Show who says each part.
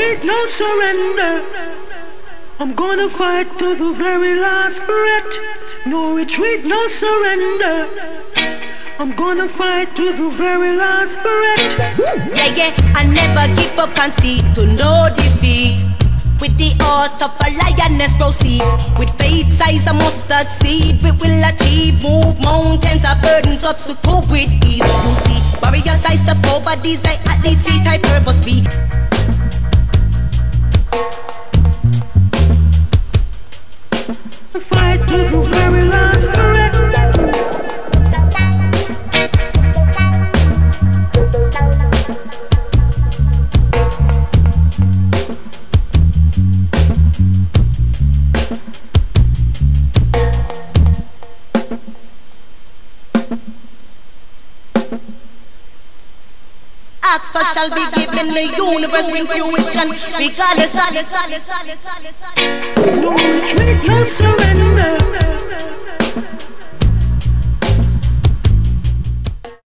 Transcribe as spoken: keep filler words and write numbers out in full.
Speaker 1: retreat, no surrender. I'm gonna fight to the very last breath. No retreat, no surrender. I'm gonna fight to the very last breath.
Speaker 2: Yeah, yeah, I never give up and see to no defeat. With the heart of a lioness proceed. With faith size a mustard seed, we will achieve. Move mountains or burdens obstacle with ease. You see, warrior size the poor bodies like athletes feet I purpose be.
Speaker 1: Fight to the very last breath.
Speaker 2: Ask for shall be given, the universe bring fruition. Regardless of the sun, the sun, the sun, the sun.
Speaker 1: No retreat, no surrender.